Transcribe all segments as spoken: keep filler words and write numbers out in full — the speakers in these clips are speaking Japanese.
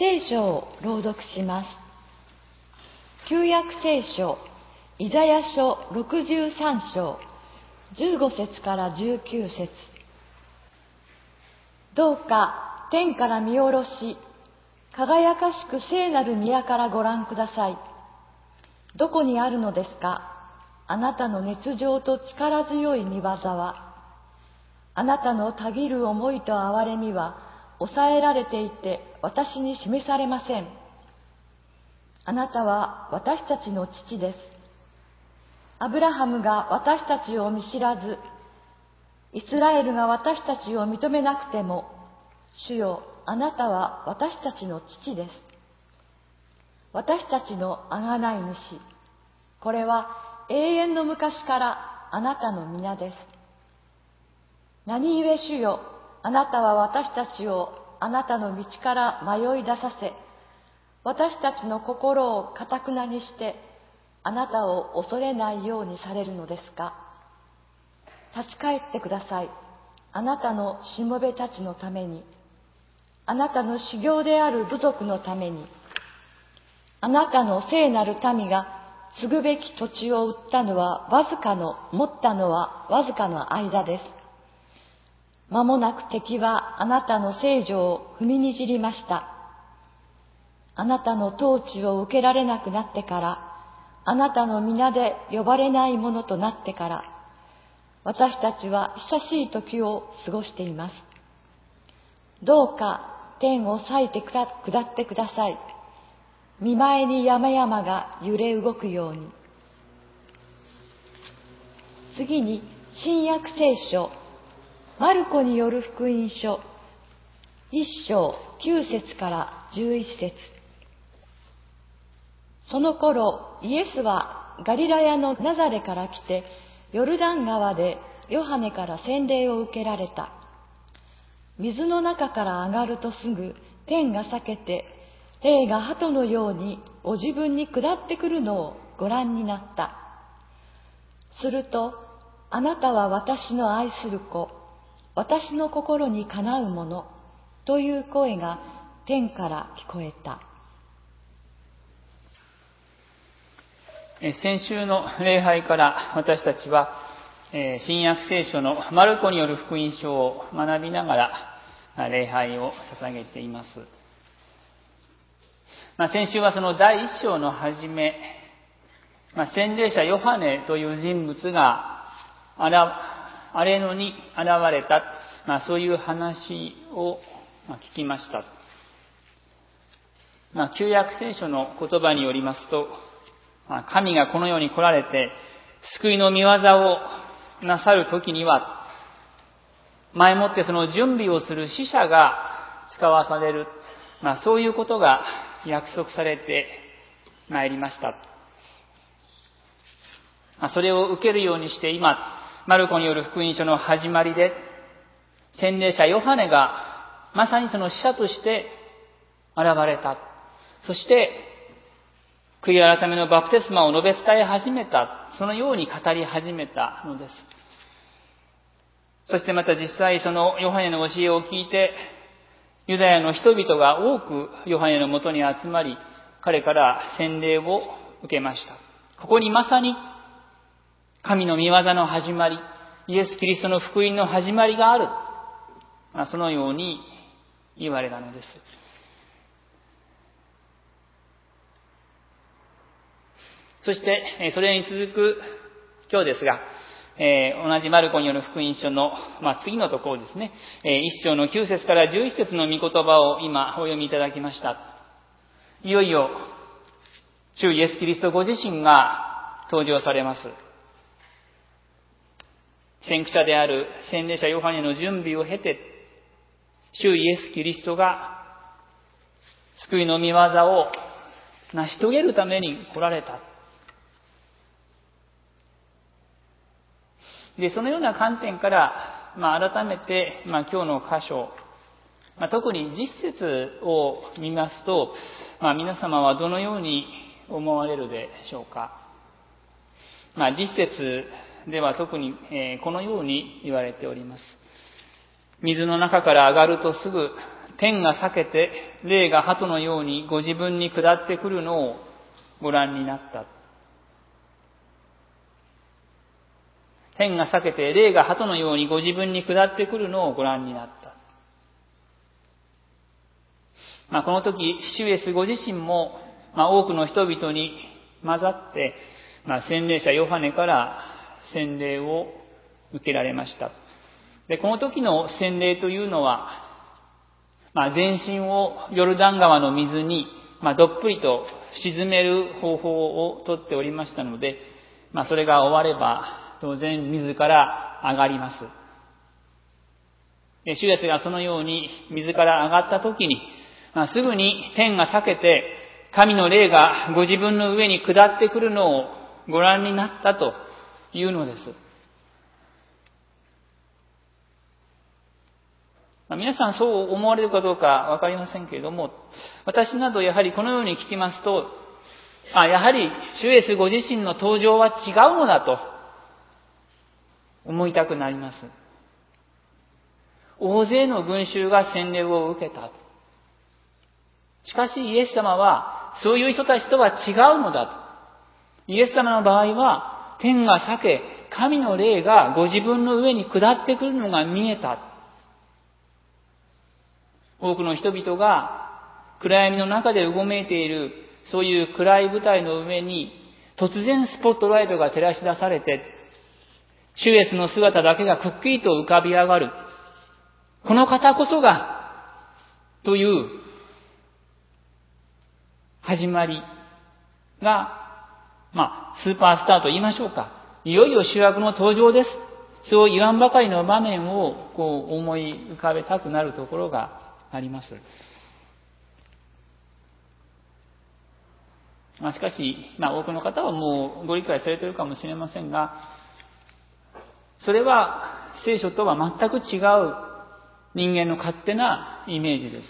聖書を朗読します。旧約聖書、イザヤ書ろくじゅうさん章、じゅうご節からじゅうきゅう節。どうか天から見下ろし、輝かしく聖なる宮からご覧ください。どこにあるのですか、あなたの熱情と力強い見業は。あなたのたぎる思いと憐れみは抑えられていて私に示されません。あなたは私たちの父です。アブラハムが私たちを見知らず、イスラエルが私たちを認めなくても、主よ、あなたは私たちの父です。私たちの贖い主、これは永遠の昔からあなたの皆です。何故主よ、あなたは私たちをあなたの道から迷い出させ、私たちの心をかたくなにして、あなたを恐れないようにされるのですか。立ち返ってください。あなたのしもべたちのために、あなたの修行である部族のために、あなたの聖なる民が継ぐべき土地を売ったのはわずかの、持ったのはわずかの間です。間もなく敵はあなたの聖女を踏みにじりました。あなたの統治を受けられなくなってから、あなたの皆で呼ばれないものとなってから、私たちは久しい時を過ごしています。どうか天を裂いて下ってください。見前に山々が揺れ動くように。次に新約聖書、マルコによる福音書、一章九節から十一節。その頃、イエスはガリラヤのナザレから来て、ヨルダン川でヨハネから洗礼を受けられた。水の中から上がるとすぐ、天が裂けて、霊が鳩のようにご自分に下ってくるのをご覧になった。すると、あなたは私の愛する子、私の心にかなうもの、という声が天から聞こえた。 先週の礼拝から私たちは新約聖書のマルコによる福音書を学びながら礼拝を捧げています。まあ、先週はその第一章の初め、まあ、洗礼者ヨハネという人物が荒れ野に現れた、まあ、そういう話を聞きました。まあ、旧約聖書の言葉によりますと、神がこの世に来られて救いの御業をなさるときには、前もってその準備をする使者が使わされる、まあ、そういうことが約束されてまいりました。まあ、それを受けるようにして今、マルコによる福音書の始まりで、洗礼者ヨハネがまさにその使者として現れた。そして、悔い改めのバプテスマを述べ伝え始めた。そのように語り始めたのです。そしてまた実際そのヨハネの教えを聞いて、ユダヤの人々が多くヨハネのもとに集まり、彼から洗礼を受けました。ここにまさに神の御業の始まり、イエス・キリストの福音の始まりがある。まあ、そのように言われたのです。そして、それに続く今日ですが、えー、同じマルコによる福音書の、まあ、次のところですね、えー、一章の九節から十一節の御言葉を今お読みいただきました。いよいよ、主イエス・キリストご自身が登場されます。先駆者である洗礼者ヨハネの準備を経て、主イエス・キリストが救いの御業を成し遂げるために来られた。で、そのような観点から、まあ、改めて、まあ、今日の箇所、まあ、特に実節を見ますと、まあ、皆様はどのように思われるでしょうか。まあ、実節では特に、えー、このように言われております。水の中から上がるとすぐ天が裂けて霊が鳩のようにご自分に下ってくるのをご覧になった。天が裂けて霊が鳩のようにご自分に下ってくるのをご覧になった。まあ、この時、主イエスご自身も、まあ、多くの人々に混ざって、まあ、洗礼者ヨハネから洗礼を受けられました。で、この時の洗礼というのは、まあ、全身をヨルダン川の水に、まあ、どっぷりと沈める方法をとっておりましたので、まあ、それが終われば、当然自ら上がります。で、主イエスがそのように水から上がった時に、まあ、すぐに天が裂けて、神の霊がご自分の上に下ってくるのをご覧になったというのです。まあ、皆さんそう思われるかどうかわかりませんけれども、私などやはりこのように聞きますと、あ、やはり主イエスご自身の登場は違うのだと思いたくなります。大勢の群衆が洗礼を受けた。しかしイエス様はそういう人たちとは違うのだと。イエス様の場合は天が裂け、神の霊がご自分の上に下ってくるのが見えた。多くの人々が暗闇の中でうごめいているそういう暗い舞台の上に突然スポットライトが照らし出されて、主イエスの姿だけがくっきりと浮かび上がる。この方こそが、という始まりが、まあ、スーパースターと言いましょうか。いよいよ主役の登場です。そう言わんばかりの場面をこう思い浮かべたくなるところがあります。まあ、しかし、まあ、多くの方はもうご理解されているかもしれませんが、それは聖書とは全く違う人間の勝手なイメージです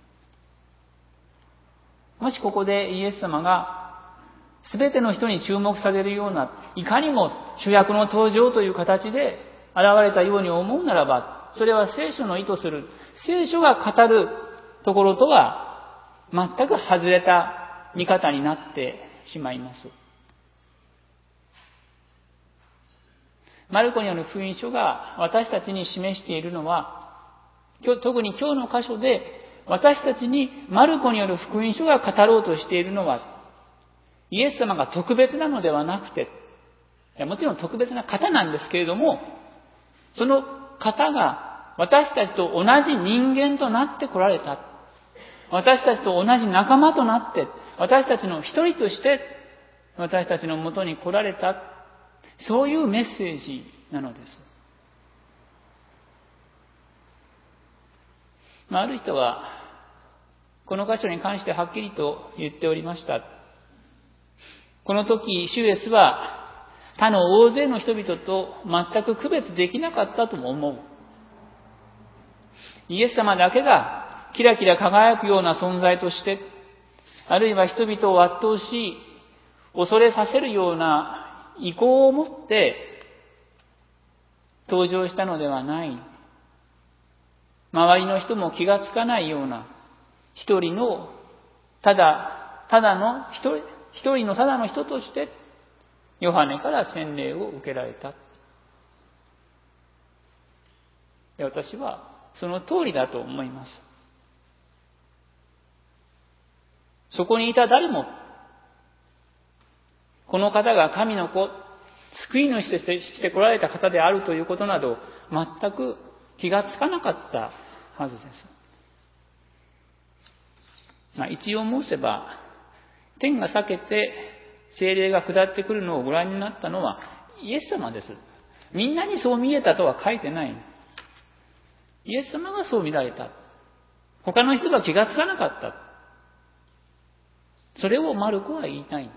。もしここでイエス様が全ての人に注目されるような、いかにも主役の登場という形で現れたように思うならば、それは聖書の意図する、聖書が語るところとは全く外れた見方になってしまいます。マルコによる福音書が私たちに示しているのは、特に今日の箇所で私たちにマルコによる福音書が語ろうとしているのは、イエス様が特別なのではなくて、もちろん特別な方なんですけれども、その方が私たちと同じ人間となって来られた。私たちと同じ仲間となって、私たちの一人として私たちのもとに来られた。そういうメッセージなのです。まあ、ある人はこの箇所に関してはっきりと言っておりました。この時、主イエスは他の大勢の人々と全く区別できなかったとも思う。イエス様だけがキラキラ輝くような存在として、あるいは人々を圧倒し、恐れさせるような意向を持って登場したのではない。周りの人も気がつかないような一人のただただの一人一人のただの人としてヨハネから洗礼を受けられた。私はその通りだと思います。そこにいた誰もこの方が神の子、救い主として来られた方であるということなど全く気がつかなかったはずです。まあ、一応申せば、天が裂けて聖霊が下ってくるのをご覧になったのはイエス様です。みんなにそう見えたとは書いてない。イエス様がそう見られた。他の人が気がつかなかった。それをマルコは言いたい。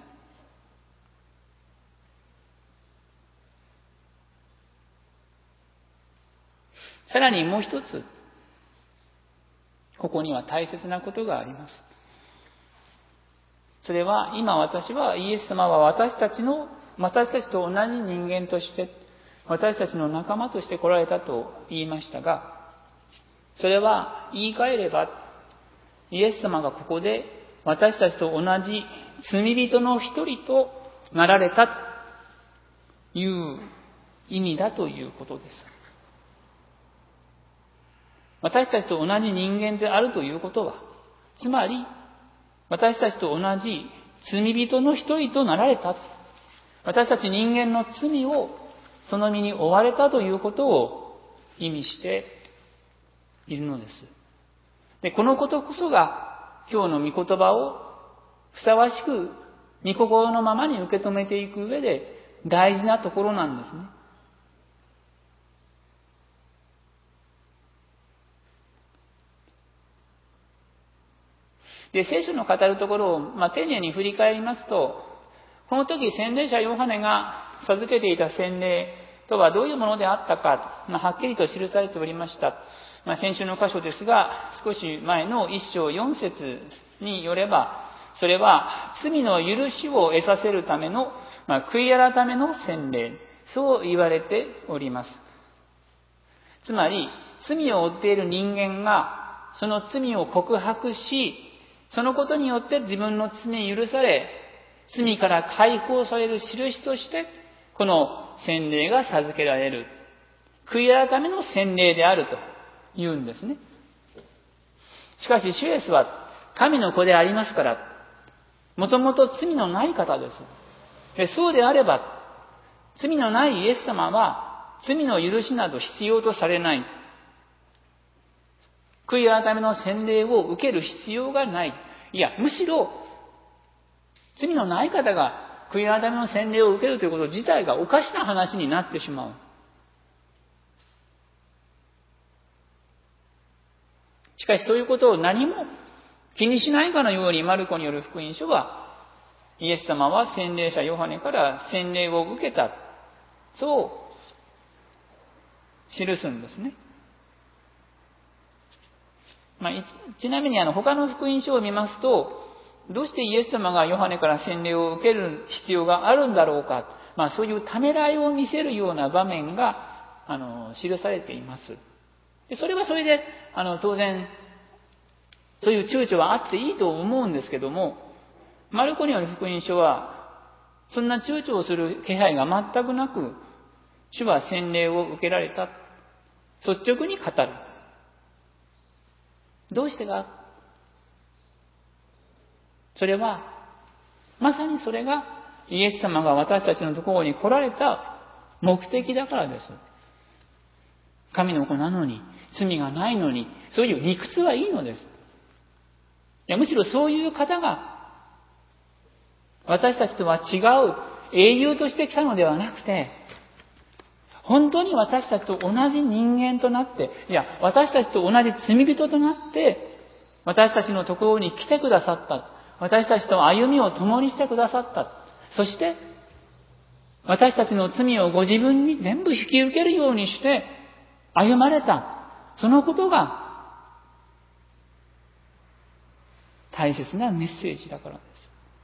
さらにもう一つ、ここには大切なことがあります。それは、今私は、イエス様は私たちの、私たちと同じ人間として、私たちの仲間として来られたと言いましたが、 それは言い換えれば、イエス様がここで私たちと同じ罪人の一人となられたという意味だということです。私たちと同じ人間であるということは、つまり私たちと同じ罪人の一人となられた。私たち人間の罪をその身に負われたということを意味しているのです。で、このことこそが今日の御言葉をふさわしく御心のままに受け止めていく上で大事なところなんですね。で、聖書の語るところを、まあ、丁寧に振り返りますと、この時洗礼者ヨハネが授けていた洗礼とはどういうものであったか、まあ、はっきりと記されておりました。まあ、先週の箇所ですが、少し前の一章四節によれば、それは罪の許しを得させるための、まあ、悔い改めの洗礼、そう言われております。つまり、罪を負っている人間が、その罪を告白し、そのことによって自分の罪許され、罪から解放される印として、この洗礼が授けられる。悔い改めの洗礼であると言うんですね。しかし、主イエスは神の子でありますから、もともと罪のない方です。で、そうであれば、罪のないイエス様は、罪の許しなど必要とされない。悔い改めの洗礼を受ける必要がない。いや、むしろ、罪のない方が悔い改めの洗礼を受けるということ自体がおかしな話になってしまう。しかし、そういうことを何も気にしないかのように、マルコによる福音書は、イエス様は洗礼者ヨハネから洗礼を受けた。そう記すんですね。まあ、ちなみにあの他の福音書を見ますと、どうしてイエス様がヨハネから洗礼を受ける必要があるんだろうか、まあ、そういうためらいを見せるような場面があの記されています。でそれはそれであの当然そういう躊躇はあっていいと思うんですけども、マルコによる福音書はそんな躊躇をする気配が全くなく、主は洗礼を受けられた、率直に語る。どうしてか、それはまさにそれがイエス様が私たちのところに来られた目的だからです。神の子なのに、罪がないのに、そういう理屈はいいのです。いや、むしろそういう方が私たちとは違う英雄として来たのではなくて、本当に私たちと同じ人間となって、いや、私たちと同じ罪人となって、私たちのところに来てくださった。私たちと歩みを共にしてくださった。そして、私たちの罪をご自分に全部引き受けるようにして歩まれた。そのことが大切なメッセージだからです。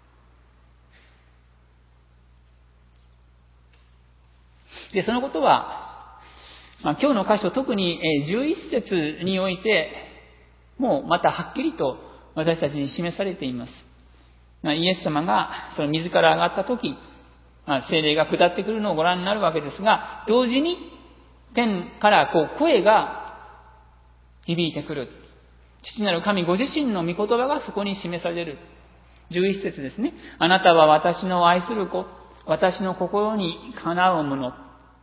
で、そのことは、まあ、今日の箇所、特にじゅういち節において、もうまたはっきりと私たちに示されています。まあ、イエス様がその水から上がったとき、まあ、聖霊が下ってくるのをご覧になるわけですが、同時に天からこう声が響いてくる。父なる神ご自身の御言葉がそこに示される。じゅういち節ですね。あなたは私の愛する子、私の心にかなうもの。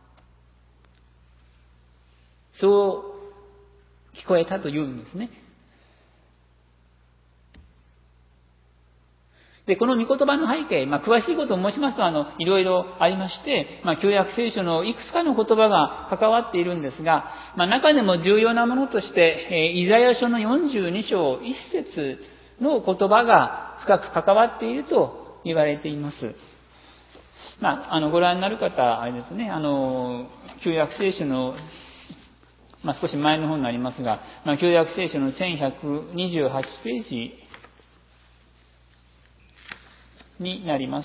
そう聞こえたというんですね。で、この御言葉の背景、まあ、詳しいことを申しますと、あの、いろいろありまして、まあ、旧約聖書のいくつかの言葉が関わっているんですが、まあ、中でも重要なものとして、えー、イザヤ書のよんじゅうに章いち節の言葉が深く関わっていると言われています。まあ、あの、ご覧になる方、あれですね、あの、旧約聖書のまあ、少し前の方になりますが、まあ、旧約聖書のせんひゃくにじゅうはちページになります。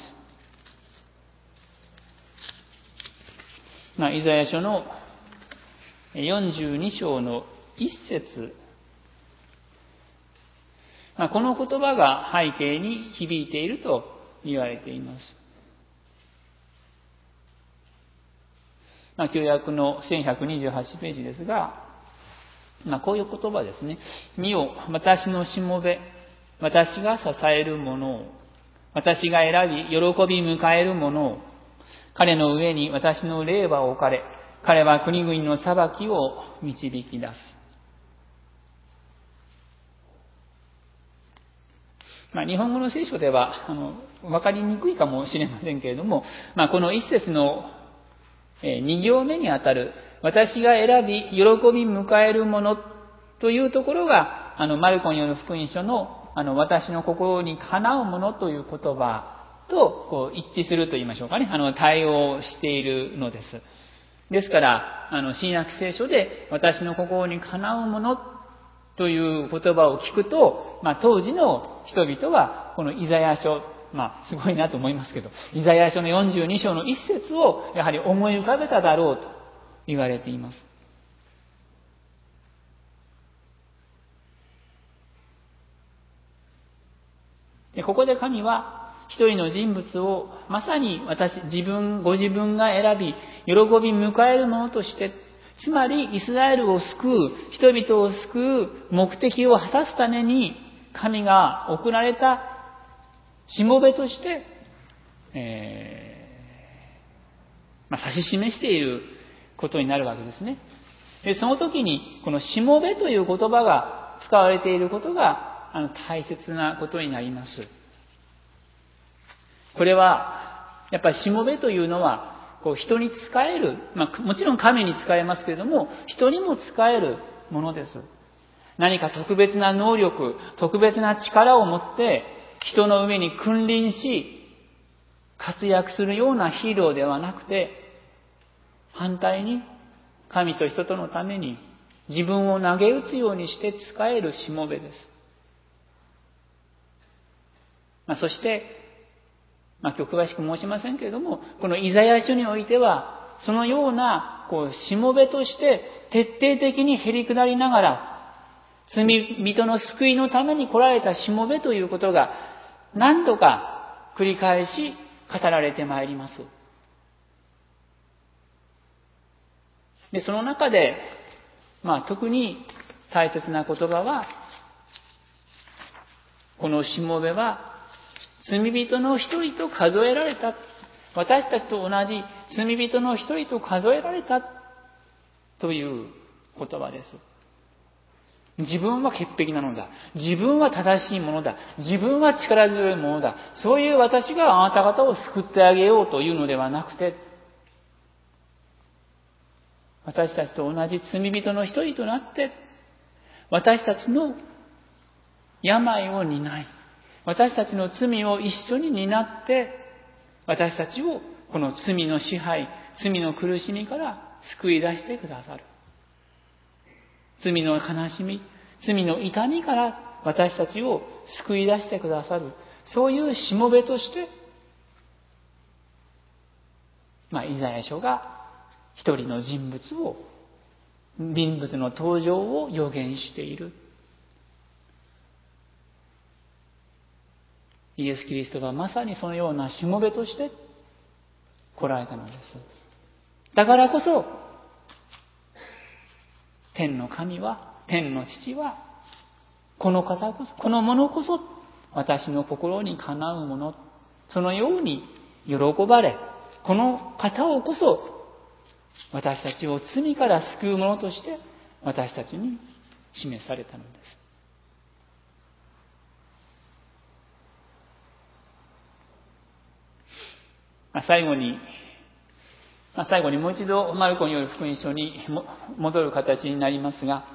まあ、イザヤ書のよんじゅうに章の一節、まあ、この言葉が背景に響いていると言われています。まあ、旧約のせんひゃくにじゅうはちページですが、まあ、こういう言葉ですね。見よ、私のしもべ、私が支えるものを、私が選び、喜び迎えるものを、彼の上に私の霊は置かれ、彼は国々の裁きを導き出す。まあ、日本語の聖書では、あの、わかりにくいかもしれませんけれども、まあ、この一節の二行目にあたる、私が選び、喜び迎えるものというところが、あの、マルコによる福音書の、あの、私の心にかなうものという言葉と、こう、一致すると言いましょうかね。あの、対応しているのです。ですから、あの、新約聖書で、私の心にかなうものという言葉を聞くと、まあ、当時の人々は、このイザヤ書、まあ、すごいなと思いますけど、イザヤ書のよんじゅうに章の一節を、やはり思い浮かべただろうと言われています。で、ここで神は、一人の人物を、まさに私、自分、ご自分が選び、喜び迎えるものとして、つまり、イスラエルを救う、人々を救う目的を果たすために、神が送られたしもべとして、えーまあ、指し示していることになるわけですね。で、その時に、このしもべという言葉が使われていることが、あの、大切なことになります。これは、やっぱりしもべというのは、こう人に仕える、まあ、もちろん神に仕えますけれども、人にも仕えるものです。何か特別な能力、特別な力を持って、人の上に君臨し、活躍するようなヒーローではなくて、反対に、神と人とのために、自分を投げ打つようにして仕えるしもべです。まあ、そして、まあ、今日詳しく申しませんけれども、このイザヤ書においては、そのような、こう、しもべとして、徹底的にへり下りながら、罪人の救いのために来られたしもべということが、何度か繰り返し語られてまいります。で、その中で、まあ、特に大切な言葉は、このしもべは、罪人の一人と数えられた。私たちと同じ罪人の一人と数えられたという言葉です。自分は潔癖なのだ。自分は正しいものだ。自分は力強いものだ。そういう私があなた方を救ってあげようというのではなくて、私たちと同じ罪人の一人となって、私たちの病を担い、私たちの罪を一緒に担って、私たちをこの罪の支配、罪の苦しみから救い出してくださる。罪の悲しみ、罪の痛みから私たちを救い出してくださる。そういうしもべとして、まあ、イザヤ書が一人の人物を、人物の登場を予言している。イエス・キリストがまさにそのようなしもべとして来られたのです。だからこそ、天の神は、天の父は、この方こそ、このものこそ、私の心にかなうもの、そのように喜ばれ、この方をこそ、私たちを罪から救うものとして、私たちに示されたのです。最後に、最後にもう一度マルコによる福音書に戻る形になりますが、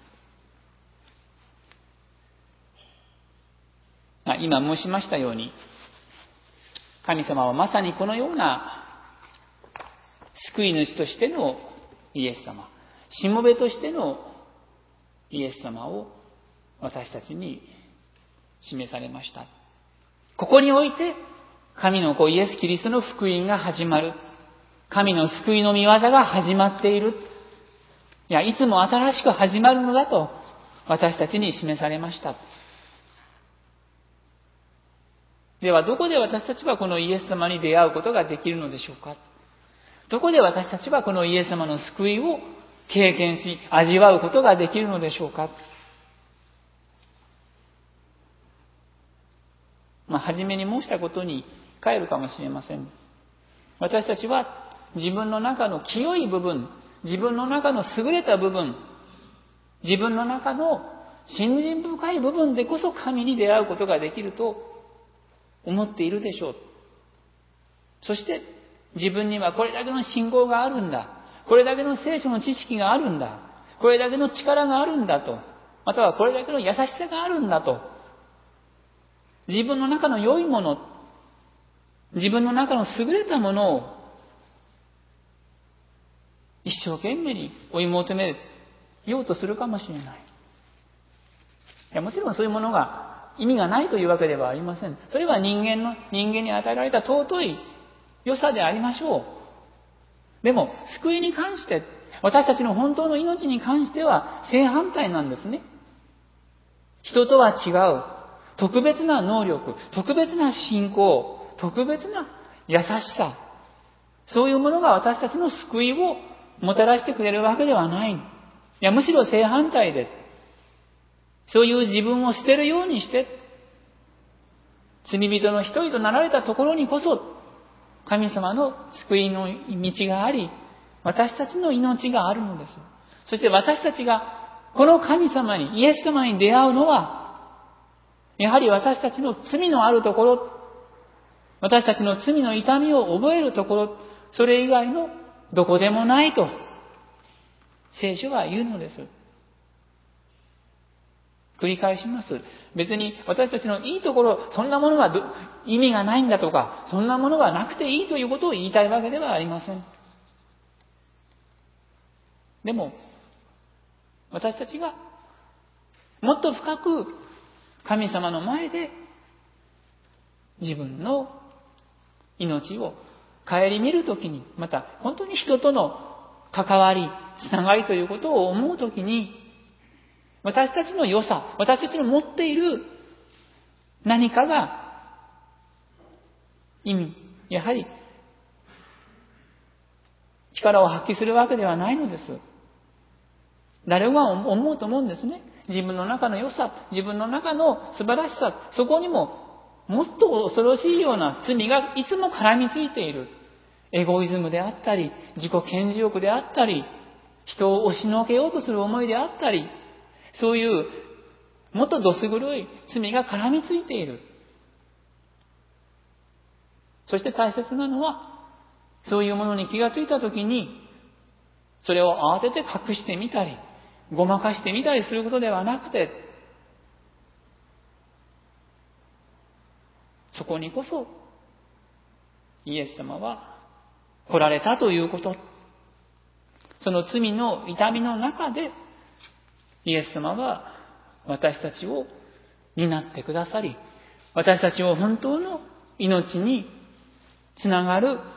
今申しましたように、神様はまさにこのような救い主としてのイエス様、しもべとしてのイエス様を私たちに示されました。ここにおいて、神の子イエス・キリストの福音が始まる。神の救いの御業が始まっている。 いや、いつも新しく始まるのだと私たちに示されました。では、どこで私たちはこのイエス様に出会うことができるのでしょうか。どこで私たちはこのイエス様の救いを経験し、味わうことができるのでしょうか。まあ、初めに申したことに帰るかもしれません。私たちは自分の中の清い部分、自分の中の優れた部分、自分の中の信心深い部分でこそ神に出会うことができると思っているでしょう。そして自分にはこれだけの信仰があるんだ。これだけの聖書の知識があるんだ。これだけの力があるんだと。またはこれだけの優しさがあるんだと。自分の中の良いもの、自分の中の優れたものを一生懸命に追い求めようとするかもしれない。いや、もちろんそういうものが意味がないというわけではありません。それは人間の、人間に与えられた尊い良さでありましょう。でも、救いに関して、私たちの本当の命に関しては正反対なんですね。人とは違う。特別な能力、特別な信仰、特別な優しさ、そういうものが私たちの救いをもたらしてくれるわけではない。いや、むしろ正反対です。そういう自分を捨てるようにして、罪人の一人となられたところにこそ、神様の救いの道があり、私たちの命があるのです。そして私たちがこの神様に、イエス様に出会うのは、やはり私たちの罪のあるところ、私たちの罪の痛みを覚えるところ、それ以外のどこでもないと、聖書は言うのです。繰り返します。別に私たちのいいところ、そんなものは意味がないんだとか、そんなものはなくていいということを言いたいわけではありません。でも、私たちがもっと深く神様の前で自分の命を顧みるときに、また本当に人との関わり、つながりということを思うときに、私たちの良さ、私たちの持っている何かが意味、やはり力を発揮するわけではないのです。誰もが思うと思うんですね。自分の中の良さ、自分の中の素晴らしさ、そこにももっと恐ろしいような罪がいつも絡みついている。エゴイズムであったり、自己顕示欲であったり、人を押しのけようとする思いであったり、そういうもっとどす黒い罪が絡みついている。そして大切なのは、そういうものに気がついたときに、それを慌てて隠してみたり、ごまかしてみたりすることではなくて、そこにこそイエス様は来られたということ。その罪の痛みの中でイエス様は私たちを担ってくださり、私たちを本当の命につながる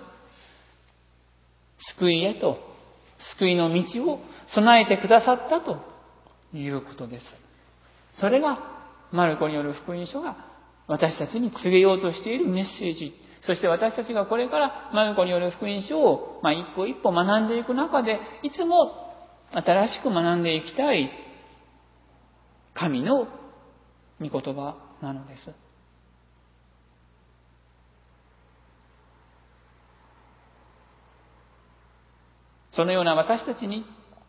救いへと、救いの道を備えてくださったということです。それがマルコによる福音書が私たちに告げようとしているメッセージ。そして私たちがこれからマルコによる福音書を、まあ、一歩一歩学んでいく中で、いつも新しく学んでいきたい神の御言葉なのです。そのような私たちに、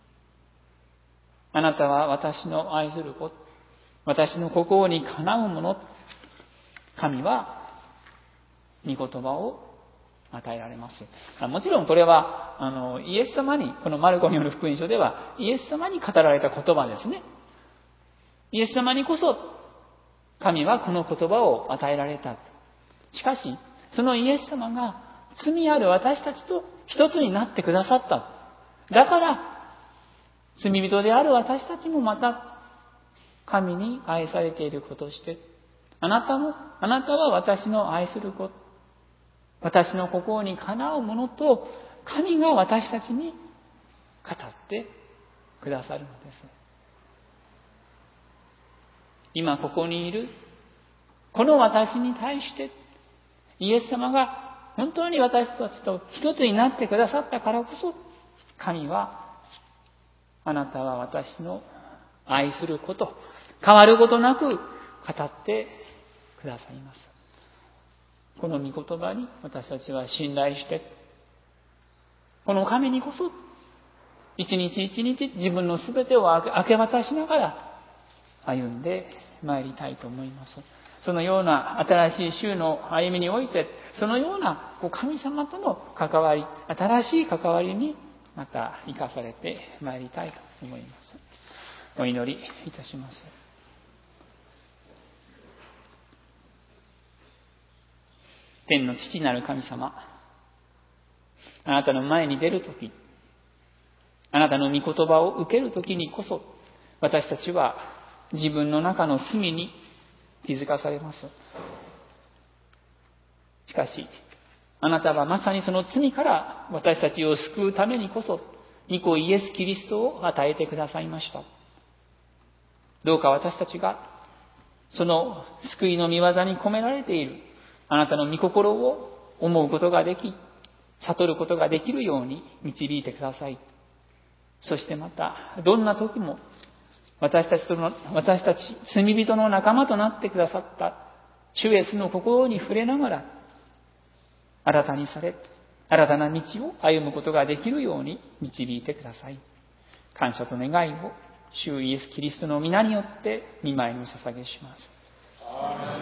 あなたは私の愛する子、私の心にかなうもの、神は御言葉を与えられます。もちろんこれはあのイエス様に、このマルコによる福音書ではイエス様に語られた言葉ですね。イエス様にこそ神はこの言葉を与えられた。しかしそのイエス様が罪ある私たちと一つになってくださった。だから罪人である私たちもまた神に愛されている子として、あなたも、あなたは私の愛する子、私の心にかなうものと神が私たちに語ってくださるのです。今ここにいるこの私に対してイエス様が本当に私たちと一つになってくださったからこそ、神はあなたは私の愛すること、変わることなく語ってくださいます。この御言葉に私たちは信頼して、この神にこそ一日一日自分のすべてを明け渡しながら歩んで参りたいと思います。そのような新しい週の歩みにおいて、そのような神様との関わり、新しい関わりにまた生かされて参りたいと思います。お祈りいたします。天の父なる神様、あなたの前に出るとき、あなたの御言葉を受けるときにこそ、私たちは自分の中の隅に気づかされます。しかし、あなたはまさにその罪から私たちを救うためにこそ、御子イエス・キリストを与えてくださいました。どうか私たちが、その救いの御業に込められている、あなたの御心を思うことができ、悟ることができるように導いてください。そしてまた、どんな時も、私たちとの、私たち、罪人の仲間となってくださった、主イエスの心に触れながら、新たにされ、新たな道を歩むことができるように導いてください。感謝と願いを、主イエス・キリストの皆によって、御前にお捧げします。